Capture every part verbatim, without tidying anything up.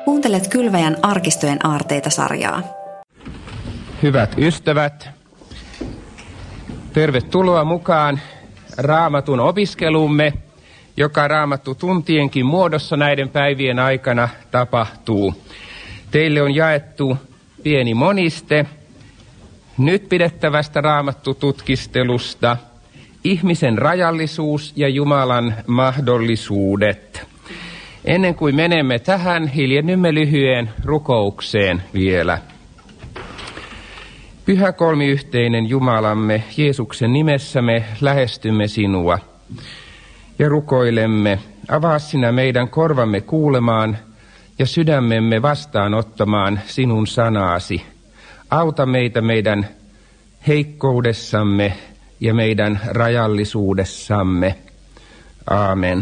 Kuuntelet Kylväjän arkistojen aarteita-sarjaa. Hyvät ystävät, tervetuloa mukaan Raamatun opiskelumme, joka Raamattu tuntienkin muodossa näiden päivien aikana tapahtuu. Teille on jaettu pieni moniste nyt pidettävästä Raamattu-tutkistelusta, ihmisen rajallisuus ja Jumalan mahdollisuudet. Ennen kuin menemme tähän, hiljennymme lyhyeen rukoukseen vielä. Pyhä kolmiyhteinen Jumalamme, Jeesuksen nimessä me lähestymme sinua ja rukoilemme. Avaa sinä meidän korvamme kuulemaan ja sydämemme vastaanottamaan sinun sanaasi. Auta meitä meidän heikkoudessamme ja meidän rajallisuudessamme. Aamen.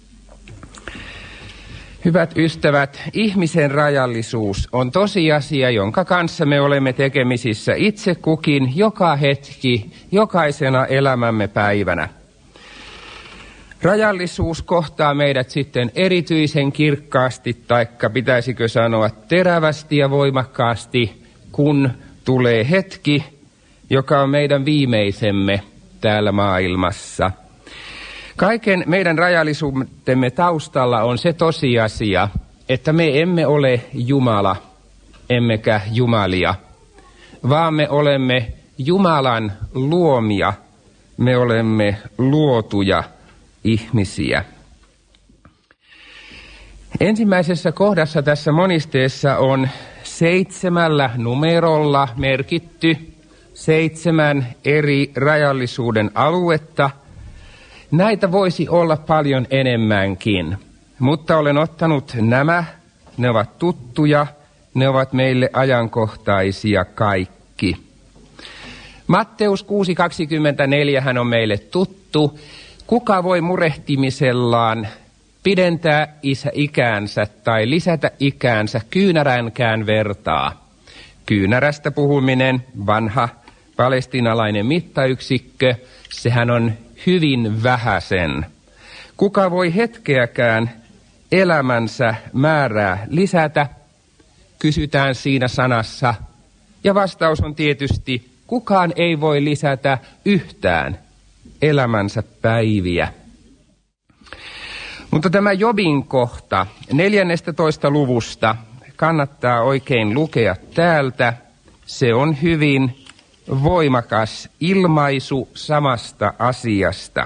Hyvät ystävät, ihmisen rajallisuus on tosiasia, jonka kanssa me olemme tekemisissä itse kukin, joka hetki, jokaisena elämämme päivänä. Rajallisuus kohtaa meidät sitten erityisen kirkkaasti, taikka pitäisikö sanoa terävästi ja voimakkaasti, kun tulee hetki, joka on meidän viimeisemme täällä maailmassa. Kaiken meidän rajallisuutemme taustalla on se tosiasia, että me emme ole Jumala, emmekä jumalia, vaan me olemme Jumalan luomia, me olemme luotuja ihmisiä. Ensimmäisessä kohdassa tässä monisteessa on seitsemällä numerolla merkitty seitsemän eri rajallisuuden aluetta. Näitä voisi olla paljon enemmänkin, mutta olen ottanut nämä, ne ovat tuttuja, ne ovat meille ajankohtaisia kaikki. Matteus kuusi kaksikymmentäneljä hän on meille tuttu. Kuka voi murehtimisellaan pidentää isä ikäänsä tai lisätä ikäänsä kyynäränkään vertaa? Kyynärästä puhuminen, vanha palestiinalainen mittayksikkö, sehän on hyvin vähäsen. Kuka voi hetkeäkään elämänsä määrää lisätä, kysytään siinä sanassa. Ja vastaus on tietysti, kukaan ei voi lisätä yhtään elämänsä päiviä. Mutta tämä Jobin kohta neljännestätoista luvusta kannattaa oikein lukea täältä. Se on hyvin voimakas ilmaisu samasta asiasta.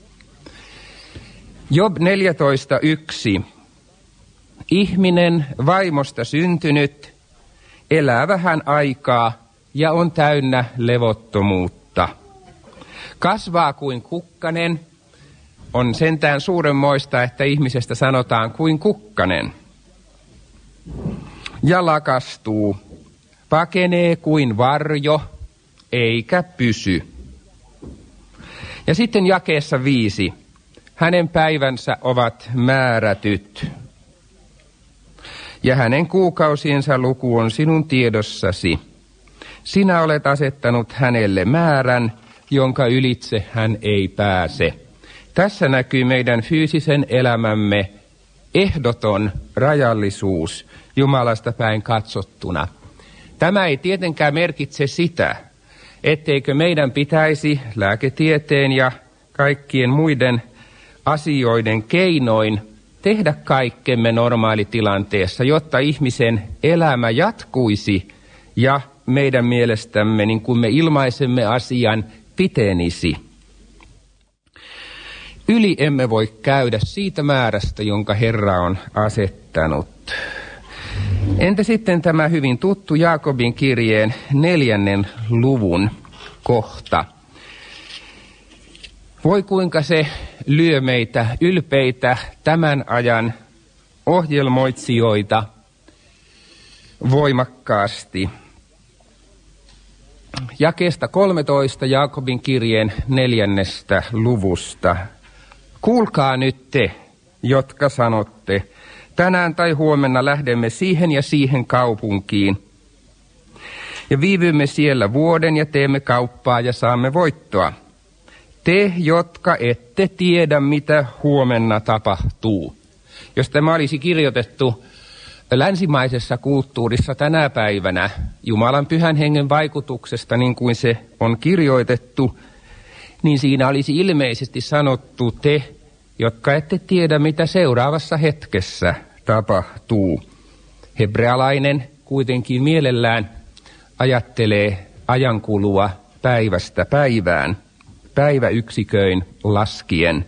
Job neljätoista yksi. Ihminen vaimosta syntynyt elää vähän aikaa ja on täynnä levottomuutta. Kasvaa kuin kukkanen. On sentään suuremmoista, että ihmisestä sanotaan kuin kukkanen. Ja lakastuu. Pakenee kuin varjo, eikä pysy. Ja sitten jakeessa viisi. Hänen päivänsä ovat määrätyt. Ja hänen kuukausiensa luku on sinun tiedossasi. Sinä olet asettanut hänelle määrän, jonka ylitse hän ei pääse. Tässä näkyy meidän fyysisen elämämme ehdoton rajallisuus Jumalasta päin katsottuna. Tämä ei tietenkään merkitse sitä, etteikö meidän pitäisi lääketieteen ja kaikkien muiden asioiden keinoin tehdä kaikkemme normaalitilanteessa, jotta ihmisen elämä jatkuisi ja meidän mielestämme, niin kuin me ilmaisemme asian, pitenisi. Yli emme voi käydä siitä määrästä, jonka Herra on asettanut. Entä sitten tämä hyvin tuttu Jaakobin kirjeen neljännen luvun kohta? Voi kuinka se lyö meitä ylpeitä tämän ajan ohjelmoitsijoita voimakkaasti. Jakeesta kolmetoista Jaakobin kirjeen neljännestä luvusta. Kuulkaa nyt te, jotka sanotte, tänään tai huomenna lähdemme siihen ja siihen kaupunkiin. Ja viivymme siellä vuoden ja teemme kauppaa ja saamme voittoa. Te, jotka ette tiedä, mitä huomenna tapahtuu. Jos tämä olisi kirjoitettu länsimaisessa kulttuurissa tänä päivänä Jumalan pyhän hengen vaikutuksesta, niin kuin se on kirjoitettu, niin siinä olisi ilmeisesti sanottu te, jotka ette tiedä, mitä seuraavassa hetkessä tapahtuu. Hebrealainen kuitenkin mielellään ajattelee ajankulua päivästä päivään, päiväyksiköin laskien.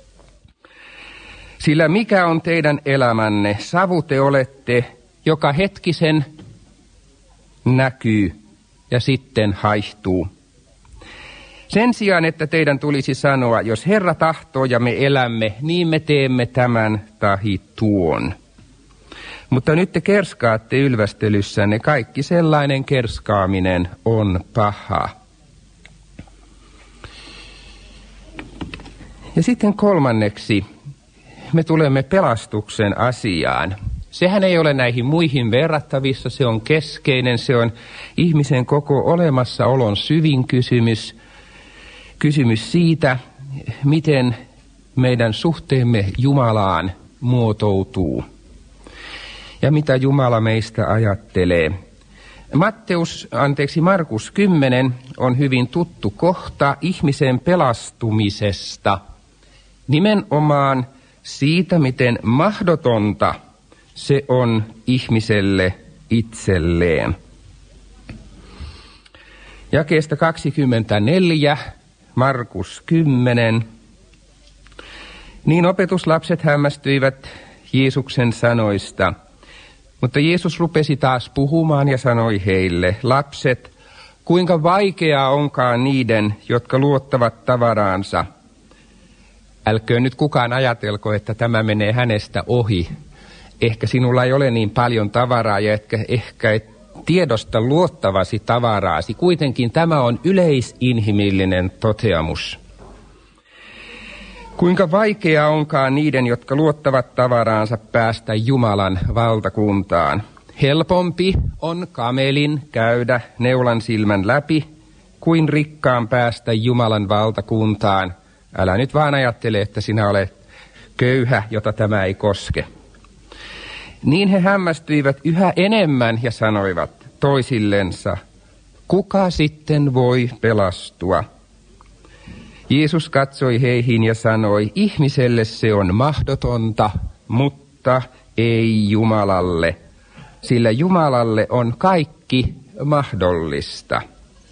Sillä mikä on teidän elämänne, savu te olette, joka hetkisen näkyy ja sitten haihtuu. Sen sijaan, että teidän tulisi sanoa, jos Herra tahtoo ja me elämme, niin me teemme tämän tahi tuon. Mutta nyt te kerskaatte ylvästelyssänne, kaikki sellainen kerskaaminen on paha. Ja sitten kolmanneksi me tulemme pelastuksen asiaan. Sehän ei ole näihin muihin verrattavissa, se on keskeinen, se on ihmisen koko olemassaolon syvin kysymys. Kysymys siitä, miten meidän suhteemme Jumalaan muotoutuu ja mitä Jumala meistä ajattelee. Matteus, anteeksi Markus kymmenen on hyvin tuttu kohta ihmisen pelastumisesta. Nimenomaan siitä, miten mahdotonta se on ihmiselle itselleen. Jakeesta kaksikymmentäneljä, Markus kymmenen. Niin opetuslapset hämmästyivät Jeesuksen sanoista, mutta Jeesus rupesi taas puhumaan ja sanoi heille, lapset, kuinka vaikeaa onkaan niiden, jotka luottavat tavaraansa. Älköön nyt kukaan ajatelko, että tämä menee hänestä ohi. Ehkä sinulla ei ole niin paljon tavaraa ja ehkä, ehkä et tiedosta luottavasi tavaraasi. Kuitenkin tämä on yleisinhimillinen toteamus. Kuinka vaikeaa onkaan niiden, jotka luottavat tavaraansa päästä Jumalan valtakuntaan. Helpompi on kamelin käydä neulan silmän läpi, kuin rikkaan päästä Jumalan valtakuntaan. Älä nyt vaan ajattele, että sinä olet köyhä, jota tämä ei koske. Niin he hämmästyivät yhä enemmän ja sanoivat toisillensa, kuka sitten voi pelastua? Jeesus katsoi heihin ja sanoi, ihmiselle se on mahdotonta, mutta ei Jumalalle, sillä Jumalalle on kaikki mahdollista.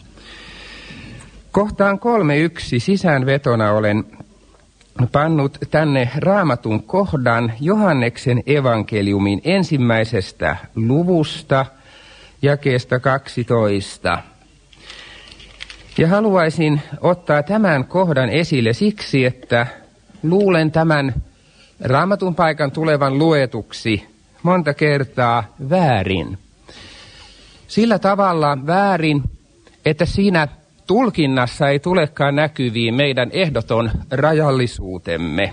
Kohtaan kolme yksi sisäänvetona olen pannut tänne Raamatun kohdan Johanneksen evankeliumin ensimmäisestä luvusta, jakeesta kaksitoista. Ja haluaisin ottaa tämän kohdan esille siksi, että luulen tämän Raamatun paikan tulevan luetuksi monta kertaa väärin. Sillä tavalla väärin, että siinä tulkinnassa ei tulekaan näkyviin meidän ehdoton rajallisuutemme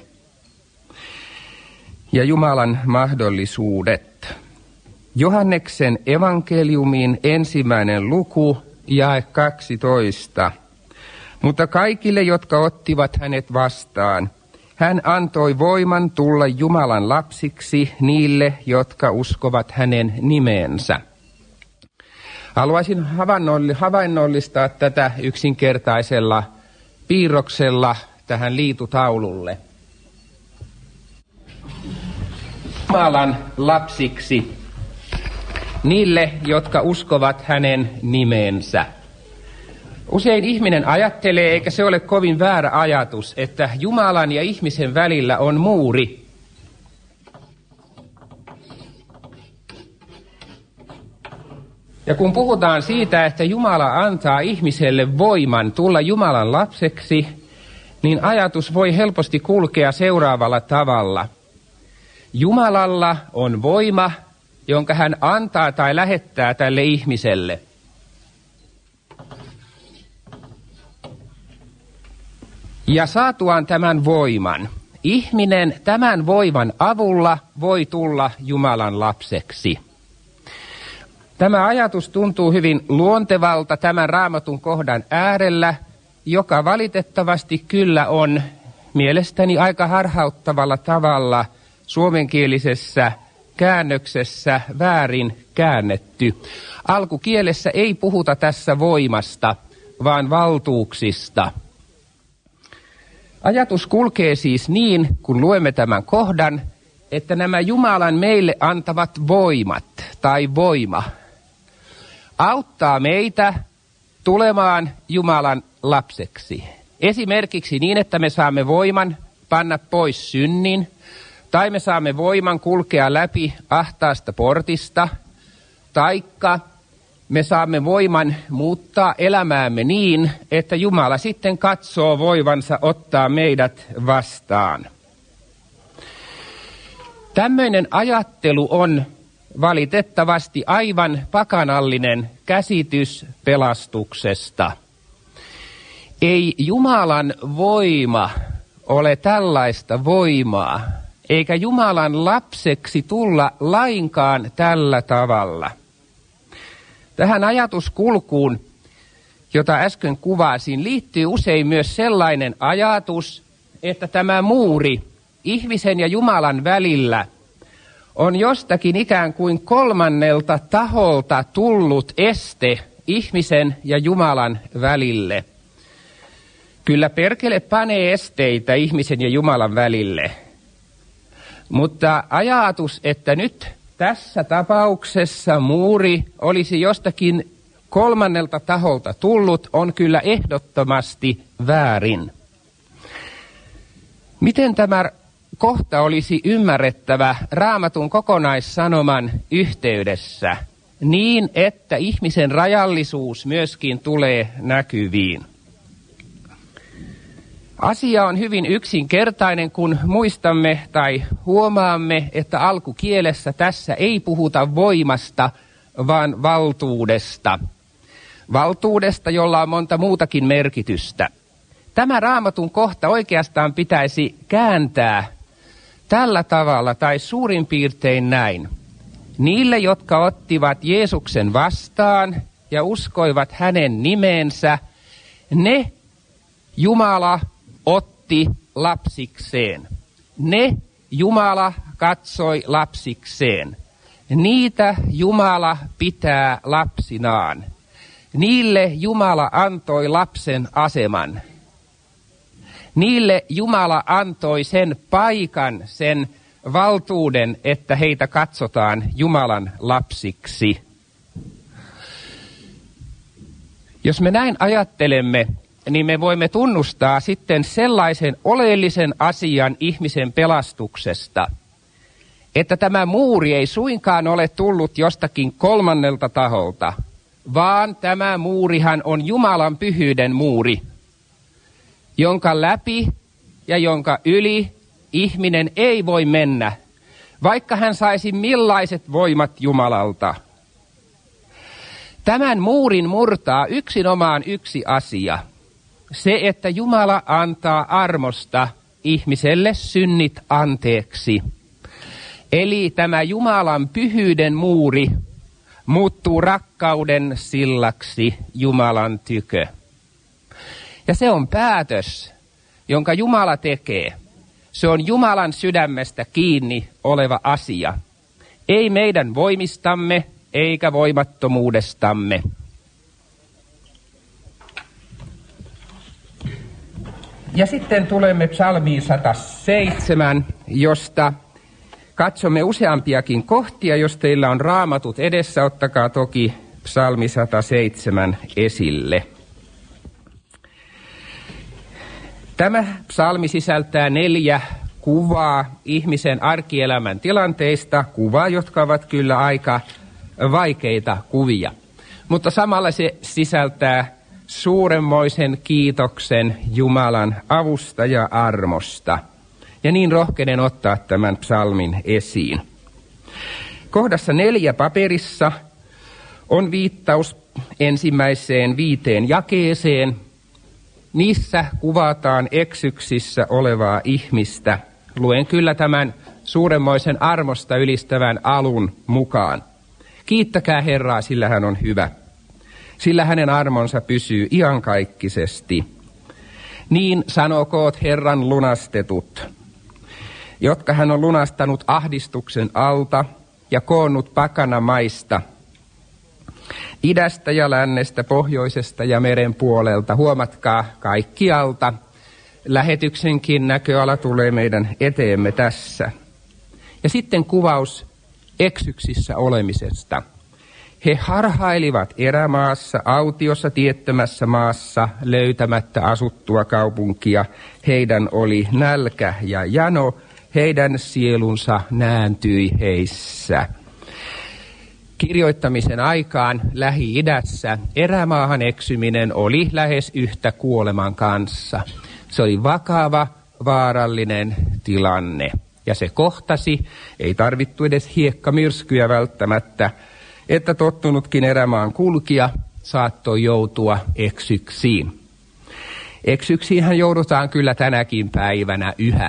ja Jumalan mahdollisuudet. Johanneksen evankeliumin ensimmäinen luku, jae kaksitoista. Mutta kaikille, jotka ottivat hänet vastaan, hän antoi voiman tulla Jumalan lapsiksi niille, jotka uskovat hänen nimeensä. Haluaisin havainnollistaa tätä yksinkertaisella piirroksella tähän liitutaululle. Jumalan lapsiksi niille, jotka uskovat hänen nimeensä. Usein ihminen ajattelee, eikä se ole kovin väärä ajatus, että Jumalan ja ihmisen välillä on muuri. Ja kun puhutaan siitä, että Jumala antaa ihmiselle voiman tulla Jumalan lapseksi, niin ajatus voi helposti kulkea seuraavalla tavalla. Jumalalla on voima, jonka hän antaa tai lähettää tälle ihmiselle. Ja saatuaan tämän voiman, ihminen tämän voiman avulla voi tulla Jumalan lapseksi. Tämä ajatus tuntuu hyvin luontevalta tämän Raamatun kohdan äärellä, joka valitettavasti kyllä on mielestäni aika harhauttavalla tavalla suomenkielisessä käännöksessä väärin käännetty. Alkukielessä ei puhuta tässä voimasta, vaan valtuuksista. Ajatus kulkee siis niin, kun luemme tämän kohdan, että nämä Jumalan meille antavat voimat tai voima auttaa meitä tulemaan Jumalan lapseksi. Esimerkiksi niin, että me saamme voiman panna pois synnin, tai me saamme voiman kulkea läpi ahtaasta portista, taikka me saamme voiman muuttaa elämäämme niin, että Jumala sitten katsoo voivansa ottaa meidät vastaan. Tämmöinen ajattelu on valitettavasti aivan pakanallinen käsitys pelastuksesta. Ei Jumalan voima ole tällaista voimaa, eikä Jumalan lapseksi tulla lainkaan tällä tavalla. Tähän ajatuskulkuun, jota äsken kuvasin, liittyy usein myös sellainen ajatus, että tämä muuri ihmisen ja Jumalan välillä on jostakin ikään kuin kolmannelta taholta tullut este ihmisen ja Jumalan välille. Kyllä perkele panee esteitä ihmisen ja Jumalan välille, mutta ajatus, että nyt tässä tapauksessa muuri olisi jostakin kolmannelta taholta tullut, on kyllä ehdottomasti väärin. Miten tämä kohta olisi ymmärrettävä Raamatun kokonaissanoman yhteydessä niin, että ihmisen rajallisuus myöskin tulee näkyviin? Asia on hyvin yksinkertainen, kun muistamme tai huomaamme, että alkukielessä tässä ei puhuta voimasta, vaan valtuudesta. Valtuudesta, jolla on monta muutakin merkitystä. Tämä Raamatun kohta oikeastaan pitäisi kääntää tällä tavalla tai suurin piirtein näin. Niille, jotka ottivat Jeesuksen vastaan ja uskoivat hänen nimeensä, ne Jumala otti lapsikseen. Ne Jumala katsoi lapsikseen. Niitä Jumala pitää lapsinaan. Niille Jumala antoi lapsen aseman. Niille Jumala antoi sen paikan, sen valtuuden, että heitä katsotaan Jumalan lapsiksi. Jos me näin ajattelemme, niin me voimme tunnustaa sitten sellaisen oleellisen asian ihmisen pelastuksesta, että tämä muuri ei suinkaan ole tullut jostakin kolmannelta taholta, vaan tämä muurihan on Jumalan pyhyyden muuri, jonka läpi ja jonka yli ihminen ei voi mennä, vaikka hän saisi millaiset voimat Jumalalta. Tämän muurin murtaa yksinomaan yksi asia. Se, että Jumala antaa armosta ihmiselle synnit anteeksi. Eli tämä Jumalan pyhyyden muuri muuttuu rakkauden sillaksi Jumalan tykö. Ja se on päätös, jonka Jumala tekee. Se on Jumalan sydämestä kiinni oleva asia. Ei meidän voimistamme eikä voimattomuudestamme. Ja sitten tulemme psalmiin sata seitsemän, josta katsomme useampiakin kohtia. Jos teillä on raamatut edessä, ottakaa toki psalmi sata seitsemän esille. Tämä psalmi sisältää neljä kuvaa ihmisen arkielämän tilanteista, kuvaa, jotka ovat kyllä aika vaikeita kuvia. Mutta samalla se sisältää suuremmoisen kiitoksen Jumalan avusta ja armosta. Ja niin rohkenen ottaa tämän psalmin esiin. Kohdassa neljä paperissa on viittaus ensimmäiseen viiteen jakeeseen. Niissä kuvataan eksyksissä olevaa ihmistä. Luen kyllä tämän suuremmoisen armosta ylistävän alun mukaan. Kiittäkää Herraa, sillä hän on hyvä. Sillä hänen armonsa pysyy iankaikkisesti. Niin sanokoot Herran lunastetut, jotka hän on lunastanut ahdistuksen alta, ja koonnut pakanamaista, idästä ja lännestä, pohjoisesta ja meren puolelta. Huomatkaa kaikkialta. Lähetyksenkin näköala tulee meidän eteemme tässä. Ja sitten kuvaus eksyksissä olemisesta. He harhailivat erämaassa, autiossa tiettömässä maassa, löytämättä asuttua kaupunkia. Heidän oli nälkä ja jano, heidän sielunsa nääntyi heissä. Kirjoittamisen aikaan Lähi-idässä erämaahan eksyminen oli lähes yhtä kuoleman kanssa. Se oli vakava, vaarallinen tilanne. Ja se kohtasi, ei tarvittu edes hiekkamyrskyjä välttämättä, että tottunutkin erämaan kulkija saattoi joutua eksyksiin. Eksyksiinhän joudutaan kyllä tänäkin päivänä yhä.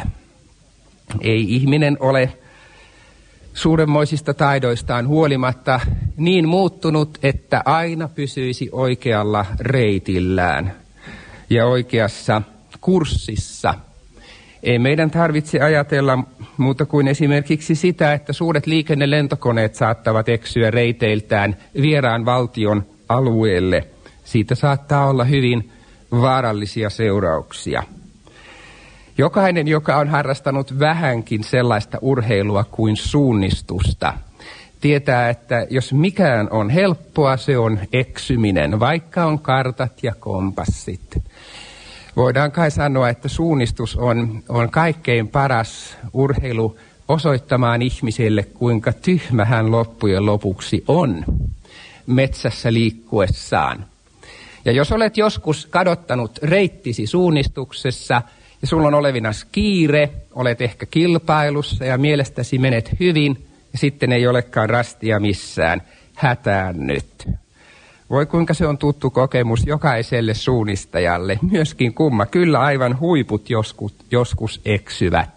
Ei ihminen ole suuremmoisista taidoistaan huolimatta niin muuttunut, että aina pysyisi oikealla reitillään ja oikeassa kurssissa. Ei meidän tarvitse ajatella muuta kuin esimerkiksi sitä, että suuret liikennelentokoneet saattavat eksyä reiteiltään vieraan valtion alueelle. Siitä saattaa olla hyvin vaarallisia seurauksia. Jokainen, joka on harrastanut vähänkin sellaista urheilua kuin suunnistusta, tietää, että jos mikään on helppoa, se on eksyminen, vaikka on kartat ja kompassit. Voidaan kai sanoa, että suunnistus on, on kaikkein paras urheilu osoittamaan ihmiselle, kuinka tyhmä hän loppujen lopuksi on metsässä liikkuessaan. Ja jos olet joskus kadottanut reittisi suunnistuksessa ja sulla on olevinas kiire, olet ehkä kilpailussa ja mielestäsi menet hyvin ja sitten ei olekaan rastia missään, hätäännyt. Voi kuinka se on tuttu kokemus jokaiselle suunnistajalle, myöskin kumma. Kyllä aivan huiput joskus, joskus eksyvät.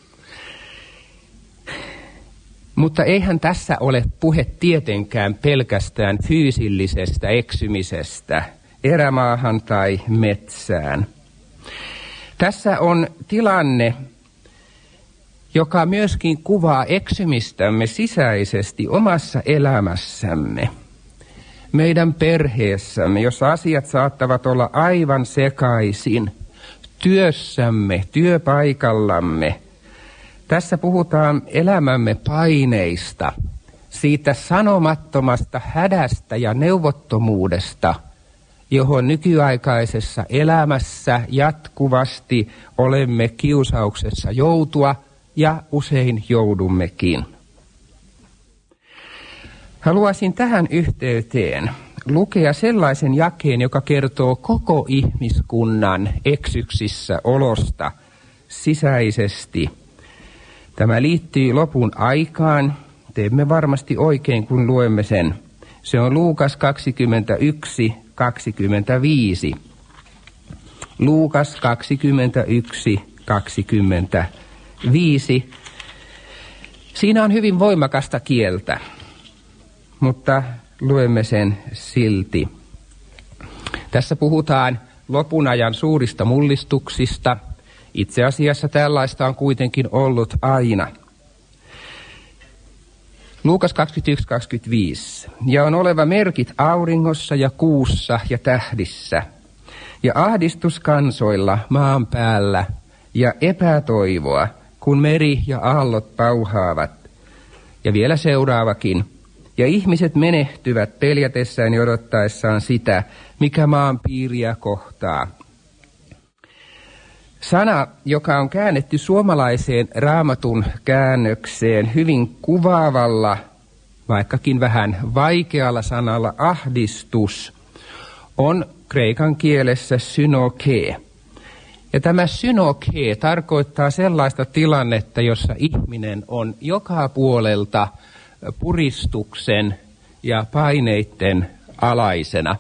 Mutta eihän tässä ole puhe tietenkään pelkästään fyysillisestä eksymisestä erämaahan tai metsään. Tässä on tilanne, joka myöskin kuvaa eksymistämme sisäisesti omassa elämässämme. Meidän perheessämme, jossa asiat saattavat olla aivan sekaisin, työssämme, työpaikallamme. Tässä puhutaan elämämme paineista, siitä sanomattomasta hädästä ja neuvottomuudesta, johon nykyaikaisessa elämässä jatkuvasti olemme kiusauksessa joutua ja usein joudummekin. Haluaisin tähän yhteyteen lukea sellaisen jakeen, joka kertoo koko ihmiskunnan eksyksissä olosta sisäisesti. Tämä liittyy lopun aikaan. Teemme varmasti oikein, kun luemme sen. Se on Luukas kaksikymmentäyksi kaksikymmentäviisi. Luukas kaksikymmentäyksi kaksikymmentäviisi. Siinä on hyvin voimakasta kieltä, mutta luemme sen silti. Tässä puhutaan lopun ajan suurista mullistuksista. Itse asiassa tällaista on kuitenkin ollut aina. Luukas kaksikymmentäyksi kaksikymmentäviisi. Ja on oleva merkit auringossa ja kuussa ja tähdissä, ja ahdistus kansoilla maan päällä, ja epätoivoa, kun meri ja aallot pauhaavat. Ja vielä seuraavakin. Ja ihmiset menehtyvät peljätessään ja odottaessaan sitä, mikä maan piiriä kohtaa. Sana, joka on käännetty suomalaiseen Raamatun käännökseen hyvin kuvaavalla, vaikkakin vähän vaikealla sanalla ahdistus, on kreikan kielessä synoke. Ja tämä synoke tarkoittaa sellaista tilannetta, jossa ihminen on joka puolelta puristuksen ja paineiden alaisena.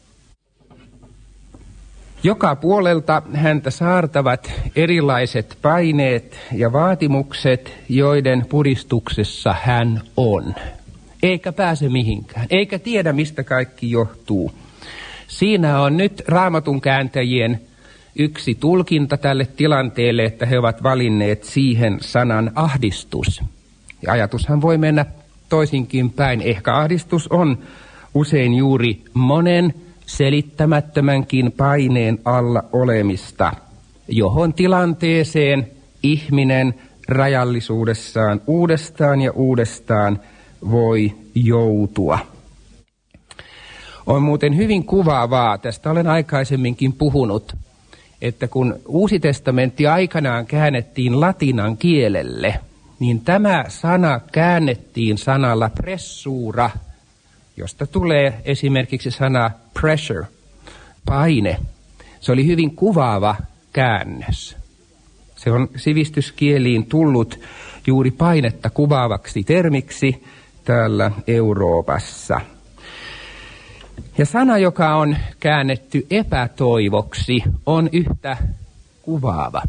Joka puolelta häntä saartavat erilaiset paineet ja vaatimukset, joiden puristuksessa hän on. Eikä pääse mihinkään, eikä tiedä mistä kaikki johtuu. Siinä on nyt Raamatun kääntäjien yksi tulkinta tälle tilanteelle, että he ovat valinneet siihen sanan ahdistus. Ja ajatushan voi mennä toisinkin päin. Ehkä ahdistus on usein juuri monen selittämättömänkin paineen alla olemista, johon tilanteeseen ihminen rajallisuudessaan uudestaan ja uudestaan voi joutua. On muuten hyvin kuvaavaa, tästä olen aikaisemminkin puhunut, että kun Uusi testamentti aikanaan käännettiin latinan kielelle, niin tämä sana käännettiin sanalla pressuura, josta tulee esimerkiksi sana pressure, paine. Se oli hyvin kuvaava käännös. Se on sivistyskieliin tullut juuri painetta kuvaavaksi termiksi täällä Euroopassa. Ja sana, joka on käännetty epätoivoksi, on yhtä kuvaava.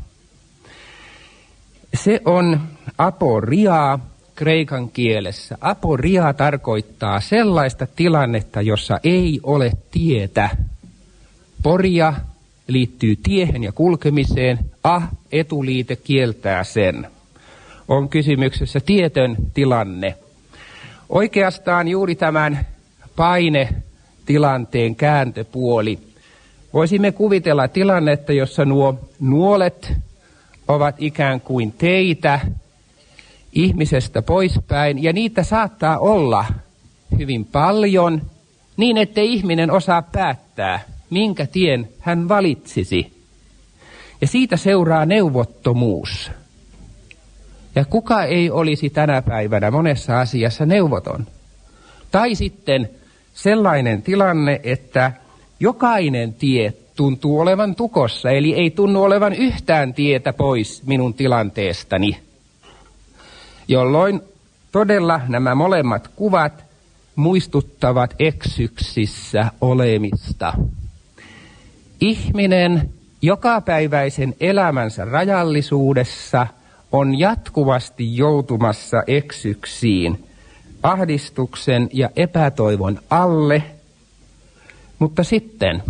Se on aporia kreikan kielessä. Aporia tarkoittaa sellaista tilannetta, jossa ei ole tietä. Poria liittyy tiehen ja kulkemiseen, a etuliite kieltää sen. On kysymyksessä tietön tilanne. Oikeastaan juuri tämän painetilanteen kääntöpuoli. Voisimme kuvitella tilannetta, jossa nuo nuolet ovat ikään kuin teitä ihmisestä poispäin, ja niitä saattaa olla hyvin paljon, niin ettei ihminen osaa päättää, minkä tien hän valitsisi. Ja siitä seuraa neuvottomuus. Ja kuka ei olisi tänä päivänä monessa asiassa neuvoton? Tai sitten sellainen tilanne, että jokainen tie tuntuu olevan tukossa, eli ei tunnu olevan yhtään tietä pois minun tilanteestani. Jolloin todella nämä molemmat kuvat muistuttavat eksyksissä olemista. Ihminen jokapäiväisen elämänsä rajallisuudessa on jatkuvasti joutumassa eksyksiin, ahdistuksen ja epätoivon alle, mutta sitten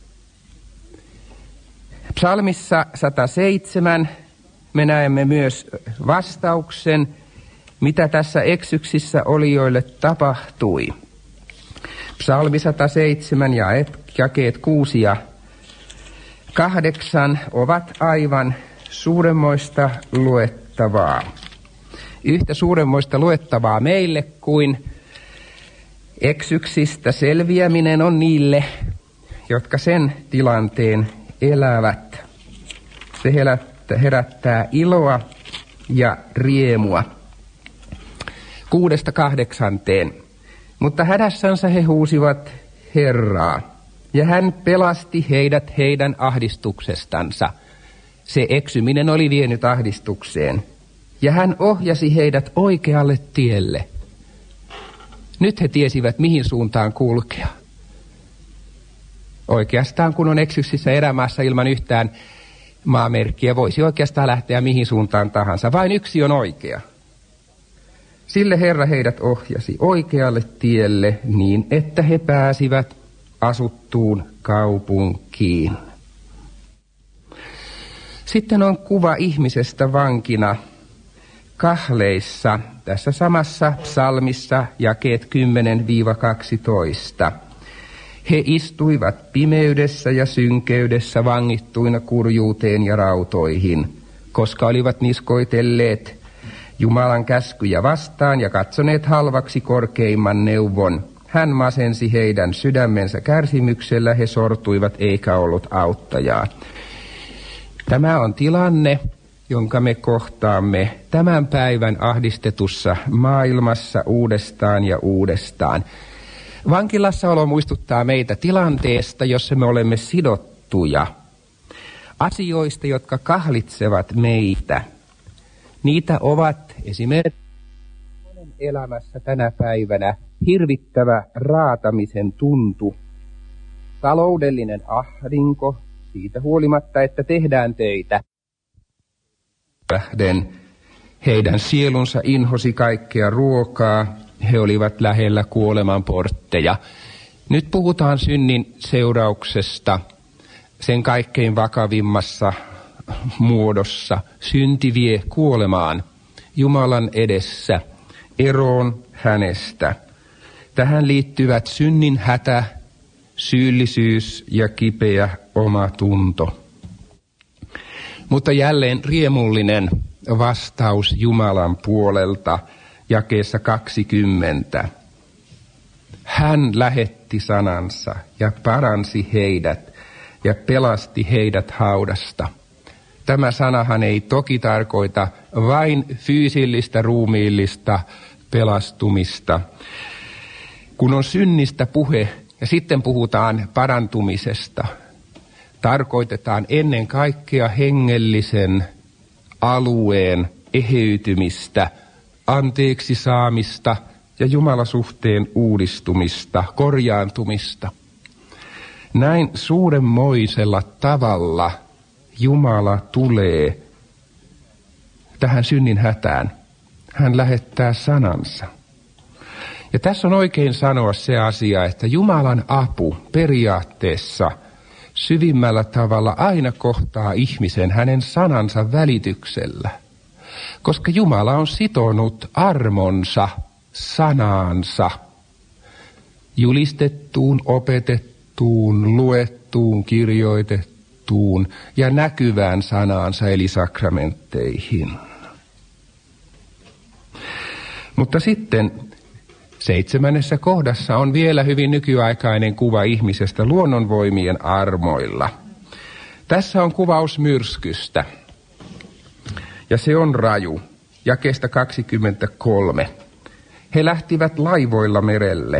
psalmissa sata seitsemän me näemme myös vastauksen, mitä tässä eksyksissä olijoille tapahtui. Psalmi sata seitsemän ja jakeet kuusi ja kahdeksan ovat aivan suuremmoista luettavaa. Yhtä suuremmoista luettavaa meille kuin eksyksistä selviäminen on niille, jotka sen tilanteen elävät. Se herättää iloa ja riemua. Kuudesta kahdeksanteen. Mutta hädässänsä he huusivat Herraa, ja hän pelasti heidät heidän ahdistuksestansa. Se eksyminen oli vienyt ahdistukseen, ja hän ohjasi heidät oikealle tielle. Nyt he tiesivät, mihin suuntaan kulkea. Oikeastaan, kun on eksyksissä erämaassa ilman yhtään maamerkkiä, voisi oikeastaan lähteä mihin suuntaan tahansa. Vain yksi on oikea. Sille Herra heidät ohjasi oikealle tielle niin, että he pääsivät asuttuun kaupunkiin. Sitten on kuva ihmisestä vankina kahleissa, tässä samassa psalmissa jakeet kymmenen kaksitoista. He istuivat pimeydessä ja synkeydessä vangittuina kurjuuteen ja rautoihin, koska olivat niskoitelleet Jumalan käskyjä vastaan ja katsoneet halvaksi korkeimman neuvon. Hän masensi heidän sydämensä kärsimyksellä, he sortuivat eikä ollut auttajaa. Tämä on tilanne, jonka me kohtaamme tämän päivän ahdistetussa maailmassa uudestaan ja uudestaan. Vankilassaolo muistuttaa meitä tilanteesta, jossa me olemme sidottuja. Asioista, jotka kahlitsevat meitä. Niitä ovat esimerkiksi monen elämässä tänä päivänä hirvittävä raatamisen tuntu, taloudellinen ahdinko, siitä huolimatta, että tehdään töitä. Tähden heidän sielunsa inhosi kaikkea ruokaa, he olivat lähellä kuoleman portteja. Nyt puhutaan synnin seurauksesta sen kaikkein vakavimmassa muodossa. Synti vie kuolemaan Jumalan edessä, eroon hänestä. Tähän liittyvät synnin hätä, syyllisyys ja kipeä omatunto. Mutta jälleen riemullinen vastaus Jumalan puolelta jakeessa kaksikymmentä. Hän lähetti sanansa ja paransi heidät ja pelasti heidät haudasta. Tämä sanahan ei toki tarkoita vain fyysillistä, ruumiillista pelastumista. Kun on synnistä puhe ja sitten puhutaan parantumisesta, tarkoitetaan ennen kaikkea hengellisen alueen eheytymistä, anteeksi saamista ja Jumalasuhteen uudistumista, korjaantumista. Näin suuremmoisella tavalla Jumala tulee tähän synnin hätään. Hän lähettää sanansa. Ja tässä on oikein sanoa se asia, että Jumalan apu periaatteessa syvimmällä tavalla aina kohtaa ihmisen hänen sanansa välityksellä. Koska Jumala on sitonut armonsa sanaansa julistettuun, opetettuun, luettuun, kirjoitettuun ja näkyvään sanaansa eli sakramentteihin. Mutta sitten seitsemännessä kohdassa on vielä hyvin nykyaikainen kuva ihmisestä luonnonvoimien armoilla. Tässä on kuvaus myrskystä ja se on raju. Jakeesta kaksikymmentäkolme. He lähtivät laivoilla merelle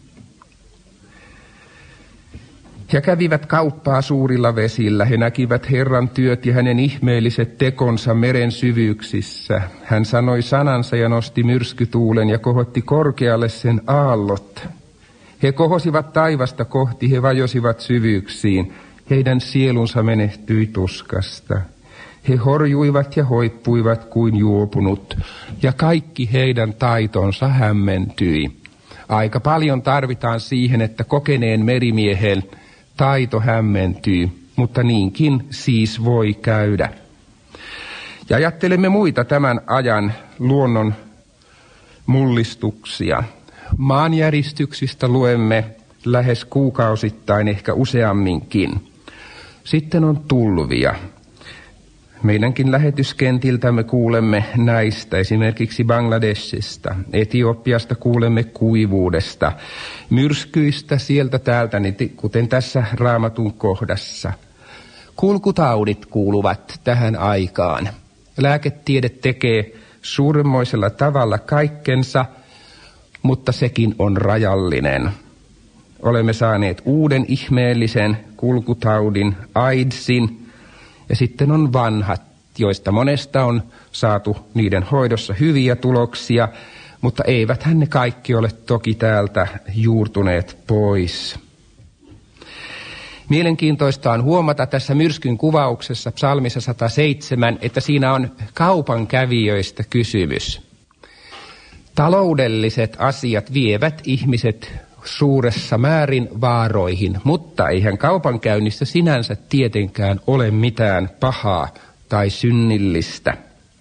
ja kävivät kauppaa suurilla vesillä. He näkivät Herran työt ja hänen ihmeelliset tekonsa meren syvyyksissä. Hän sanoi sanansa ja nosti myrskytuulen ja kohotti korkealle sen aallot. He kohosivat taivasta kohti, he vajosivat syvyyksiin. Heidän sielunsa menehtyi tuskasta. He horjuivat ja hoippuivat kuin juopunut, ja kaikki heidän taitonsa hämmentyi. Aika paljon tarvitaan siihen, että kokeneen merimiehen taito hämmentyy, mutta niinkin siis voi käydä. Ja ajattelemme muita tämän ajan luonnon mullistuksia. Maanjäristyksistä luemme lähes kuukausittain, ehkä useamminkin. Sitten on tulvia. Meidänkin lähetyskentiltämme kuulemme näistä, esimerkiksi Bangladeshista, Etiopiasta kuulemme kuivuudesta, myrskyistä sieltä täältä, kuten tässä Raamatun kohdassa. Kulkutaudit kuuluvat tähän aikaan. Lääketiede tekee suuremmoisella tavalla kaikkensa, mutta sekin on rajallinen. Olemme saaneet uuden ihmeellisen kulkutaudin, AIDSin, ja sitten on vanhat, joista monesta on saatu niiden hoidossa hyviä tuloksia, mutta eiväthän ne kaikki ole toki täältä juurtuneet pois. Mielenkiintoista on huomata tässä myrskyn kuvauksessa psalmissa sata seitsemän, että siinä on kaupankävijöistä kysymys. Taloudelliset asiat vievät ihmiset suuressa määrin vaaroihin, mutta eihän kaupankäynnissä sinänsä tietenkään ole mitään pahaa tai synnillistä.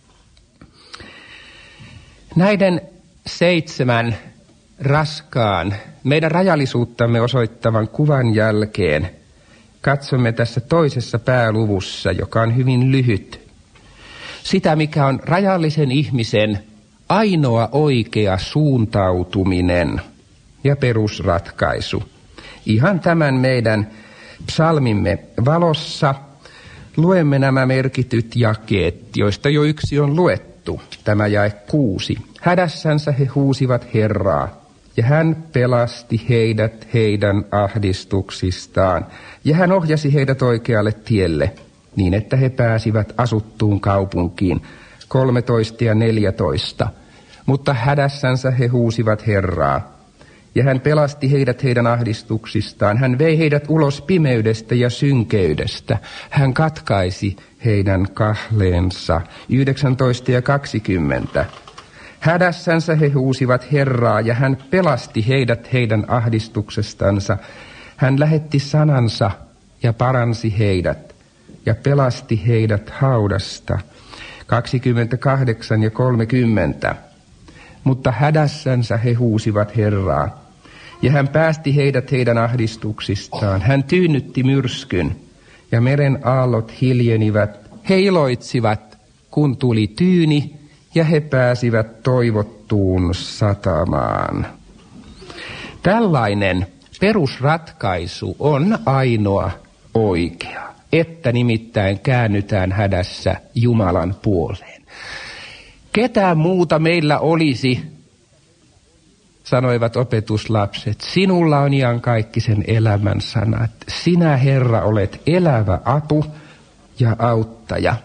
Näiden seitsemän raskaan, meidän rajallisuuttamme osoittavan kuvan jälkeen katsomme tässä toisessa pääluvussa, joka on hyvin lyhyt, sitä mikä on rajallisen ihmisen ainoa oikea suuntautuminen ja perusratkaisu. Ihan tämän meidän psalmimme valossa luemme nämä merkityt jakeet, joista jo yksi on luettu, tämä jae kuusi. Hädässänsä he huusivat Herraa, ja hän pelasti heidät heidän ahdistuksistaan, ja hän ohjasi heidät oikealle tielle, niin että he pääsivät asuttuun kaupunkiin, kolmetoista ja neljätoista. Mutta hädässänsä he huusivat Herraa, ja hän pelasti heidät heidän ahdistuksistaan. Hän vei heidät ulos pimeydestä ja synkeydestä. Hän katkaisi heidän kahleensa. yhdeksäntoista ja kaksikymmentä. Hädässänsä he huusivat Herraa, ja hän pelasti heidät heidän ahdistuksestansa. Hän lähetti sanansa ja paransi heidät, ja pelasti heidät haudasta. kaksikymmentäkahdeksan ja kolmekymmentä. mutta hädässänsä he huusivat Herraa. Ja hän päästi heidät heidän ahdistuksistaan. Hän tyynnytti myrskyn, ja meren aallot hiljenivät. He iloitsivat, kun tuli tyyni, ja he pääsivät toivottuun satamaan. Tällainen perusratkaisu on ainoa oikea, että nimittäin käännytään hädässä Jumalan puoleen. Ketään muuta meillä olisi, sanoivat opetuslapset, sinulla on iankaikkisen elämän sanat. Sinä, Herra, olet elävä apu ja auttaja.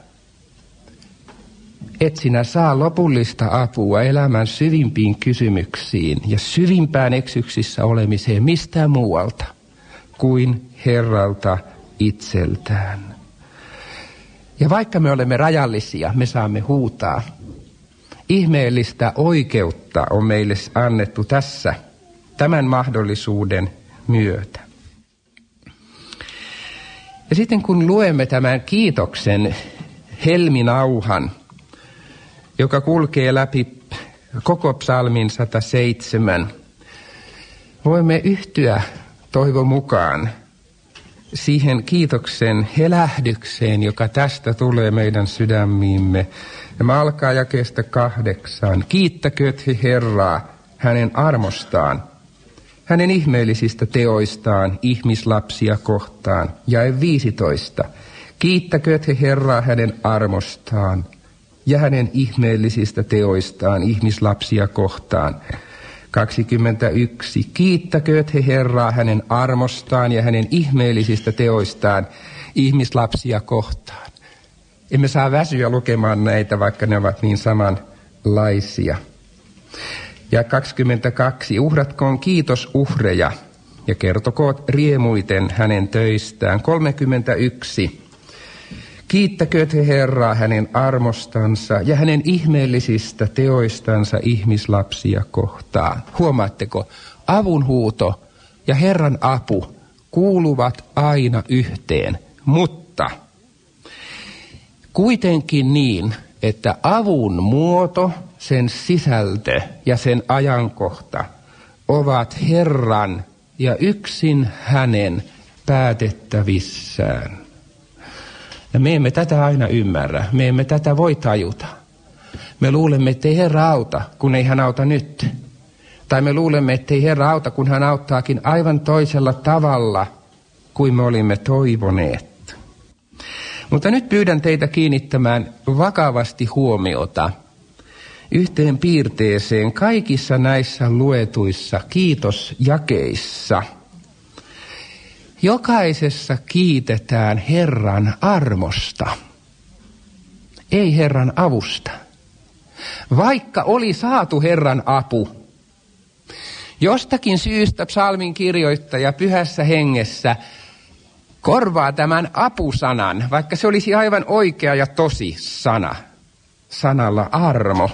Et sinä saa lopullista apua elämän syvimpiin kysymyksiin ja syvimpään eksyksissä olemiseen mistään muualta kuin Herralta itseltään. Ja vaikka me olemme rajallisia, me saamme huutaa. Ihmeellistä oikeutta on meille annettu tässä tämän mahdollisuuden myötä. Ja sitten kun luemme tämän kiitoksen helminauhan, joka kulkee läpi koko psalmin sata seitsemän, voimme yhtyä toivon mukaan siihen kiitoksen helähdykseen, joka tästä tulee meidän sydämiimme. Ja mä alkaa jakeesta kahdeksan. Kiittäkööt he Herraa hänen armostaan, hänen ihmeellisistä teoistaan ihmislapsia kohtaan. Jae viisitoista. Kiittäkööt he Herraa hänen armostaan ja hänen ihmeellisistä teoistaan ihmislapsia kohtaan. kaksikymmentäyksi. Kiittäkööt he Herraa hänen armostaan ja hänen ihmeellisistä teoistaan ihmislapsia kohtaan. Emme saa väsyä lukemaan näitä, vaikka ne ovat niin samanlaisia. Ja kaksikymmentäkaksi. Uhratkoon kiitosuhreja ja kertokoot riemuiten hänen töistään. kolmekymmentäyksi. Kiittäkööt he Herraa hänen armostansa ja hänen ihmeellisistä teoistansa ihmislapsia kohtaan. Huomaatteko, avunhuuto ja Herran apu kuuluvat aina yhteen, mutta kuitenkin niin, että avun muoto, sen sisältö ja sen ajankohta ovat Herran ja yksin hänen päätettävissään. Ja me emme tätä aina ymmärrä, me emme tätä voi tajuta. Me luulemme, ettei Herra auta, kun ei hän auta nyt. Tai me luulemme, ettei Herra auta, kun hän auttaakin aivan toisella tavalla kuin me olimme toivoneet. Mutta nyt pyydän teitä kiinnittämään vakavasti huomiota yhteen piirteeseen kaikissa näissä luetuissa kiitosjakeissa. Jokaisessa kiitetään Herran armosta, ei Herran avusta. Vaikka oli saatu Herran apu, jostakin syystä psalmin kirjoittaja pyhässä hengessä korvaa tämän apusanan, vaikka se olisi aivan oikea ja tosi sana, sanalla armo.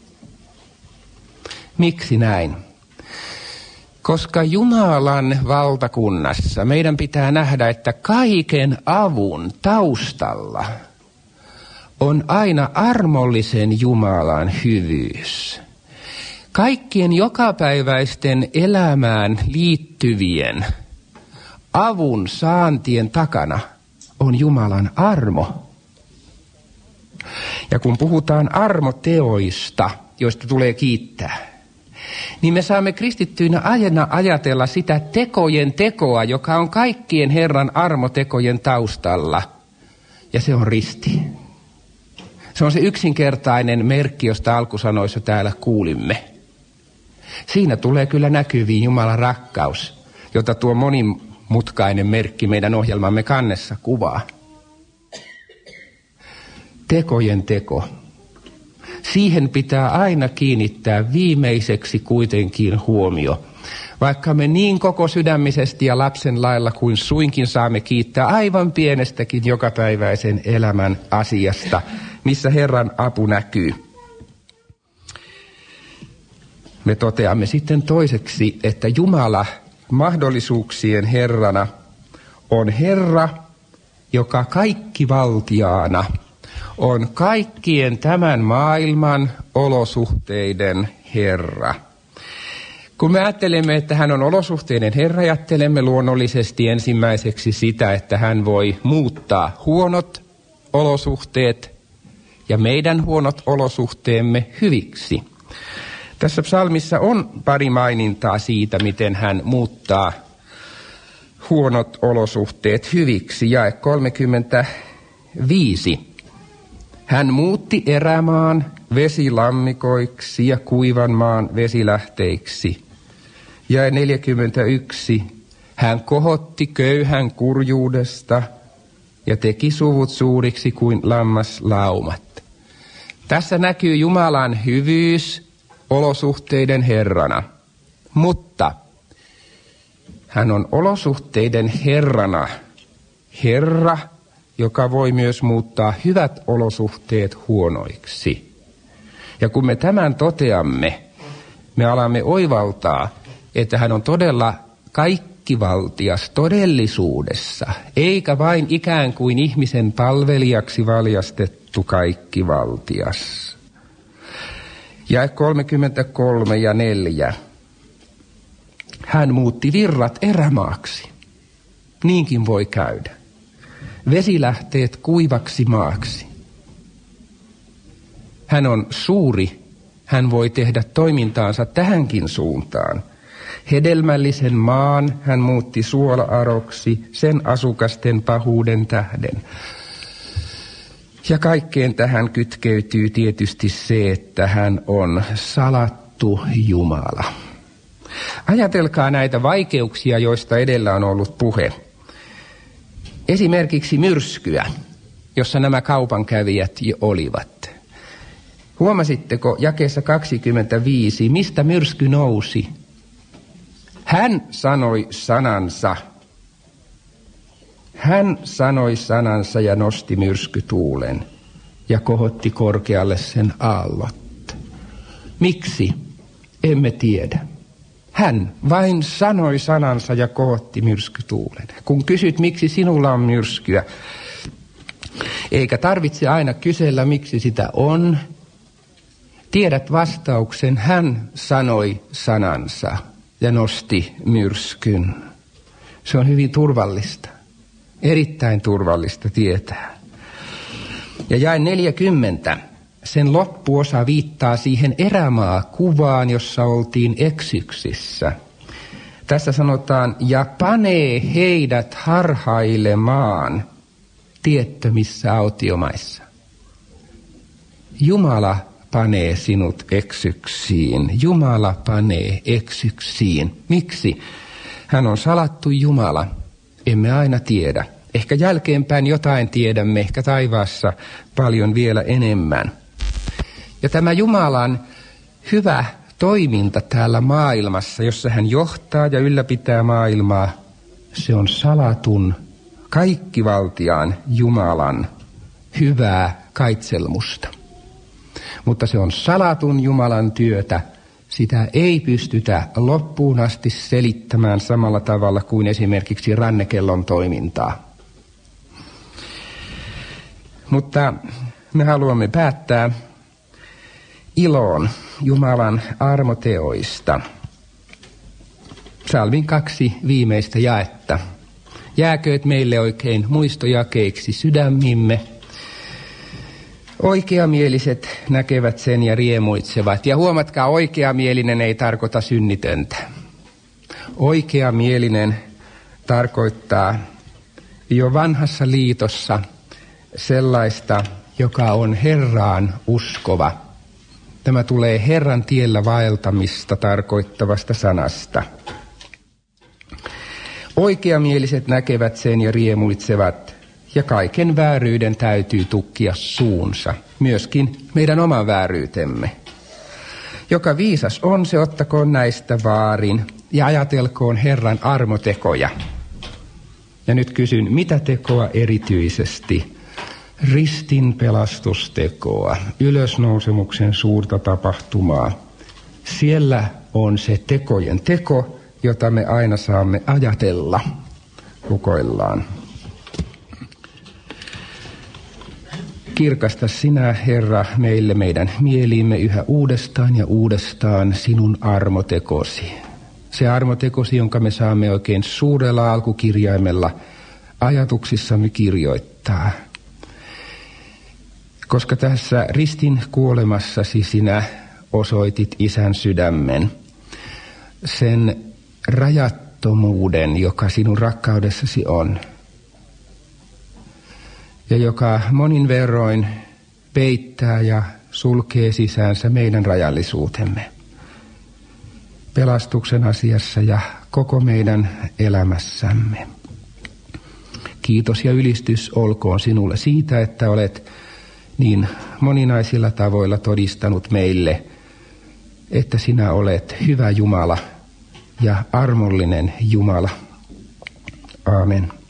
Miksi näin? Koska Jumalan valtakunnassa meidän pitää nähdä, että kaiken avun taustalla on aina armollisen Jumalan hyvyys. Kaikkien jokapäiväisten elämään liittyvien avun saantien takana on Jumalan armo. Ja kun puhutaan armoteoista, joista tulee kiittää, niin me saamme kristittyinä aina ajatella sitä tekojen tekoa, joka on kaikkien Herran armotekojen taustalla. Ja se on risti. Se on se yksinkertainen merkki, josta alkusanoissa täällä kuulimme. Siinä tulee kyllä näkyviin Jumalan rakkaus, jota tuo monimutkainen merkki meidän ohjelmamme kannessa kuvaa. Tekojen teko. Siihen pitää aina kiinnittää viimeiseksi kuitenkin huomio. Vaikka me niin koko sydämisesti ja lapsen lailla kuin suinkin saamme kiittää aivan pienestäkin jokapäiväisen elämän asiasta, missä Herran apu näkyy. Me toteamme sitten toiseksi, että Jumala mahdollisuuksien Herrana on Herra, joka kaikkivaltiaana on kaikkien tämän maailman olosuhteiden Herra. Kun me ajattelemme, että hän on olosuhteiden Herra, ajattelemme luonnollisesti ensimmäiseksi sitä, että hän voi muuttaa huonot olosuhteet ja meidän huonot olosuhteemme hyviksi. Tässä psalmissa on pari mainintaa siitä, miten hän muuttaa huonot olosuhteet hyviksi. Jae kolmekymmentäviisi. Hän muutti erämaan vesilammikoiksi ja kuivan maan vesilähteiksi. Jae neljäkymmentäyksi. Hän kohotti köyhän kurjuudesta ja teki suvut suuriksi kuin lammaslaumat. Tässä näkyy Jumalan hyvyys olosuhteiden Herrana, mutta hän on olosuhteiden Herrana, Herra, joka voi myös muuttaa hyvät olosuhteet huonoiksi. Ja kun me tämän toteamme, me alamme oivaltaa, että hän on todella kaikkivaltias todellisuudessa, eikä vain ikään kuin ihmisen palvelijaksi valjastettu kaikkivaltias. Jae kolmekymmentäkolme ja neljä. Hän muutti virrat erämaaksi. Niinkin voi käydä. Vesilähteet kuivaksi maaksi. Hän on suuri. Hän voi tehdä toimintaansa tähänkin suuntaan. Hedelmällisen maan hän muutti suola-aroksi sen asukasten pahuuden tähden. Ja kaikkeen tähän kytkeytyy tietysti se, että hän on salattu Jumala. Ajatelkaa näitä vaikeuksia, joista edellä on ollut puhe. Esimerkiksi myrskyä, jossa nämä kaupankävijät jo olivat. Huomasitteko jakeessa kaksikymmentäviisi, mistä myrsky nousi? Hän sanoi sanansa. Hän sanoi sanansa ja nosti myrskytuulen ja kohotti korkealle sen aallot. Miksi? Emme tiedä. Hän vain sanoi sanansa ja kohotti myrskytuulen. Kun kysyt, miksi sinulla on myrskyä, eikä tarvitse aina kysellä, miksi sitä on, tiedät vastauksen. Hän sanoi sanansa ja nosti myrskyn. Se on hyvin turvallista. Erittäin turvallista tietää. Ja jae neljäkymmentä. Sen loppuosa viittaa siihen erämaa-kuvaan, jossa oltiin eksyksissä. Tässä sanotaan, ja panee heidät harhailemaan tiettömissä autiomaissa. Jumala panee sinut eksyksiin. Jumala panee eksyksiin. Miksi? Hän on salattu Jumala. Emme aina tiedä. Ehkä jälkeenpäin jotain tiedämme, ehkä taivaassa paljon vielä enemmän. Ja tämä Jumalan hyvä toiminta täällä maailmassa, jossa hän johtaa ja ylläpitää maailmaa, se on salatun kaikkivaltiaan Jumalan hyvää kaitselmusta. Mutta se on salatun Jumalan työtä. Sitä ei pystytä loppuun asti selittämään samalla tavalla kuin esimerkiksi rannekellon toimintaa. Mutta me haluamme päättää iloon Jumalan armoteoista. Psalmin kaksi viimeistä jaetta. Jääkööt meille oikein muistojakeiksi sydämimme. Oikeamieliset näkevät sen ja riemuitsevat. Ja huomatkaa, oikeamielinen ei tarkoita synnitöntä. Oikeamielinen tarkoittaa jo vanhassa liitossa sellaista, joka on Herraan uskova. Tämä tulee Herran tiellä vaeltamista tarkoittavasta sanasta. Oikeamieliset näkevät sen ja riemuitsevat, ja kaiken vääryyden täytyy tukkia suunsa, myöskin meidän oman vääryytemme. Joka viisas on, se ottakoon näistä vaarin ja ajatelkoon Herran armotekoja. Ja nyt kysyn, mitä tekoa erityisesti? Ristin pelastustekoa, ylösnousemuksen suurta tapahtumaa. Siellä on se tekojen teko, jota me aina saamme ajatella. Rukoillaan. Kirkasta sinä, Herra, meille meidän mieliimme yhä uudestaan ja uudestaan sinun armotekosi. Se armotekosi, jonka me saamme oikein suurella alkukirjaimella ajatuksissamme kirjoittaa. Koska tässä ristin kuolemassasi sinä osoitit Isän sydämen, sen rajattomuuden, joka sinun rakkaudessasi on, ja joka monin verroin peittää ja sulkee sisäänsä meidän rajallisuutemme pelastuksen asiassa ja koko meidän elämässämme. Kiitos ja ylistys olkoon sinulle siitä, että olet niin moninaisilla tavoilla todistanut meille, että sinä olet hyvä Jumala ja armollinen Jumala. Aamen.